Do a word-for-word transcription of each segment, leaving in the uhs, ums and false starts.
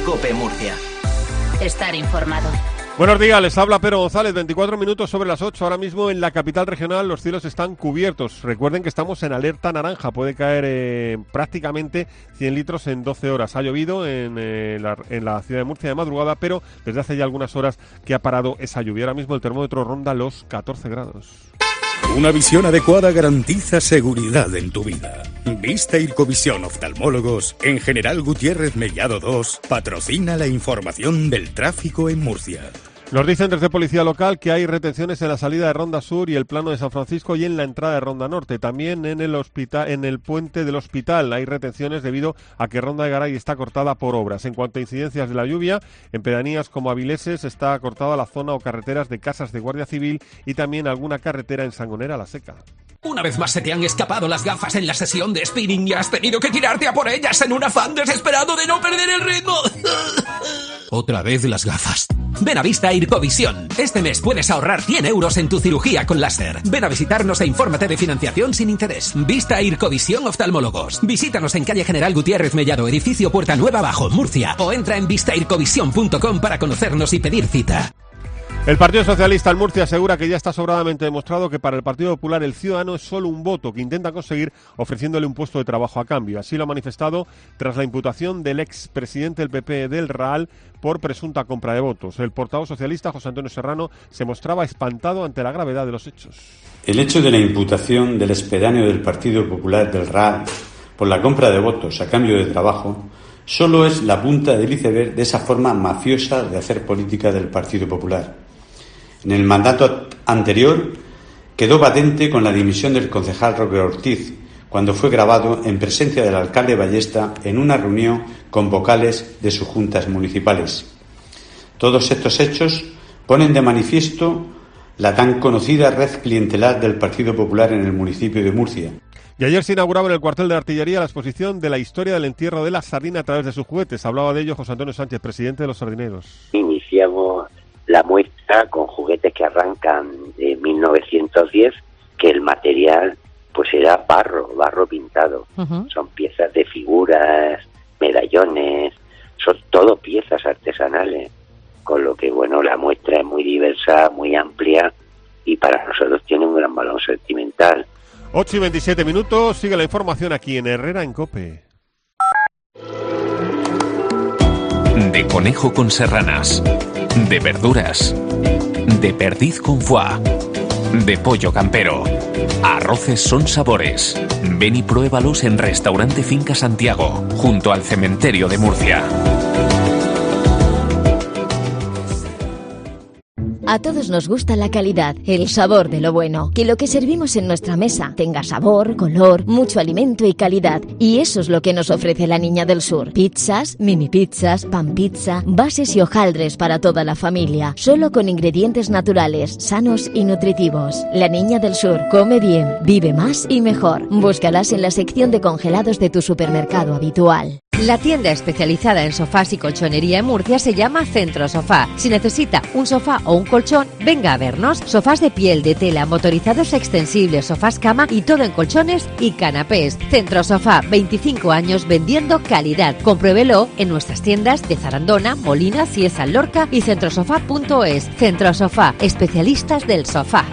COPE Murcia. Estar informado. Buenos días, les habla Pedro González, veinticuatro minutos sobre las ocho. Ahora mismo en la capital regional los cielos están cubiertos. Recuerden que estamos en alerta naranja, puede caer eh, prácticamente cien litros en doce horas. Ha llovido en, eh, la, en la ciudad de Murcia de madrugada, pero desde hace ya algunas horas que ha parado esa lluvia. Ahora mismo el termómetro ronda los catorce grados. Una visión adecuada garantiza seguridad en tu vida. Vista Ircovisión Oftalmólogos, en General Gutiérrez Mellado dos, patrocina la información del tráfico en Murcia. Nos dicen desde Policía Local que hay retenciones en la salida de Ronda Sur y el Plano de San Francisco y en la entrada de Ronda Norte. También en el hospital, en el puente del hospital hay retenciones debido a que Ronda de Garay está cortada por obras. En cuanto a incidencias de la lluvia, en pedanías como Avileses está cortada la zona o carreteras de Casas de Guardia Civil y también alguna carretera en Sangonera la Seca. Una vez más se te han escapado las gafas en la sesión de spinning y has tenido que tirarte a por ellas en un afán desesperado de no perder el ritmo. Otra vez las gafas. Ven a Vista Ircovisión. Este mes puedes ahorrar cien euros en tu cirugía con láser. Ven a visitarnos e infórmate de financiación sin interés. Vista Ircovisión Oftalmólogos. Visítanos en calle General Gutiérrez Mellado, edificio Puerta Nueva Bajo, Murcia. O entra en vista ircovisión punto com para conocernos y pedir cita. El Partido Socialista en Murcia asegura que ya está sobradamente demostrado que para el Partido Popular el ciudadano es solo un voto que intenta conseguir ofreciéndole un puesto de trabajo a cambio. Así lo ha manifestado tras la imputación del expresidente del P P del Raal por presunta compra de votos. El portavoz socialista, José Antonio Serrano, se mostraba espantado ante la gravedad de los hechos. El hecho de la imputación del expedáneo del Partido Popular del Raal por la compra de votos a cambio de trabajo solo es la punta del iceberg de esa forma mafiosa de hacer política del Partido Popular. En el mandato anterior quedó patente con la dimisión del concejal Roque Ortiz, cuando fue grabado en presencia del alcalde Ballesta en una reunión con vocales de sus juntas municipales. Todos estos hechos ponen de manifiesto la tan conocida red clientelar del Partido Popular en el municipio de Murcia. Y ayer se inauguraba en el cuartel de artillería la exposición de la historia del entierro de la sardina a través de sus juguetes. Hablaba de ello José Antonio Sánchez, presidente de los sardineros. Iniciamos la muestra con juguetes que arrancan de mil novecientos diez, que el material pues era barro, barro pintado. Uh-huh. Son piezas de figuras, medallones, son todo piezas artesanales, con lo que bueno, la muestra es muy diversa, muy amplia y para nosotros tiene un gran valor sentimental. ocho y veintisiete minutos, sigue la información aquí en Herrera en COPE. De conejo con serranas, de verduras, de perdiz con foie, de pollo campero. Arroces son sabores. Ven y pruébalos en Restaurante Finca Santiago, junto al cementerio de Murcia. A todos nos gusta la calidad, el sabor de lo bueno. Que lo que servimos en nuestra mesa tenga sabor, color, mucho alimento y calidad. Y eso es lo que nos ofrece la Niña del Sur. Pizzas, mini pizzas, pan pizza, bases y hojaldres para toda la familia. Solo con ingredientes naturales, sanos y nutritivos. La Niña del Sur come bien, vive más y mejor. Búscalas en la sección de congelados de tu supermercado habitual. La tienda especializada en sofás y colchonería en Murcia se llama Centro Sofá. Si necesita un sofá o un colchón, venga a vernos. Sofás de piel, de tela, motorizados extensibles, sofás cama y todo en colchones y canapés. Centro Sofá, veinticinco años vendiendo calidad. Compruébelo en nuestras tiendas de Zarandona, Molina, Cieza, Lorca y centrosofá punto es. Centro Sofá, especialistas del sofá.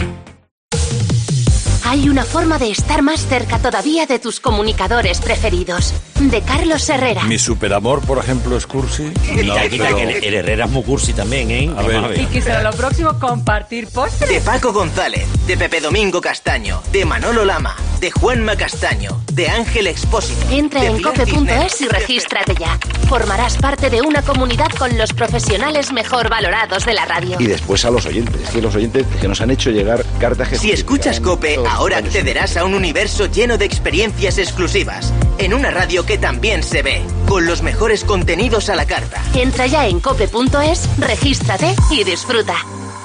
Hay una forma de estar más cerca todavía de tus comunicadores preferidos. De Carlos Herrera. Mi superamor, por ejemplo, es cursi. No, pero... el, el Herrera es muy cursi también, ¿eh? A ver, a ver. Y que será lo próximo compartir postres. De Paco González, de Pepe Domingo Castaño, de Manolo Lama, de Juanma Castaño, de Ángel Expósito. Entra en cope punto es y regístrate ya. Formarás parte de una comunidad con los profesionales mejor valorados de la radio. Y después a los oyentes, que los oyentes que nos han hecho llegar cartas que... Si escuchas COPE, ahora accederás a un universo lleno de experiencias exclusivas, en una radio que también se ve, con los mejores contenidos a la carta. Entra ya en cope punto es, regístrate y disfruta.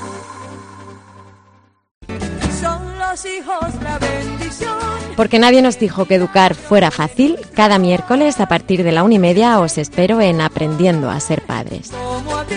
Son los hijos la bendición. Porque nadie nos dijo que educar fuera fácil, cada miércoles a partir de la una y media os espero en Aprendiendo a ser padres. Como a ti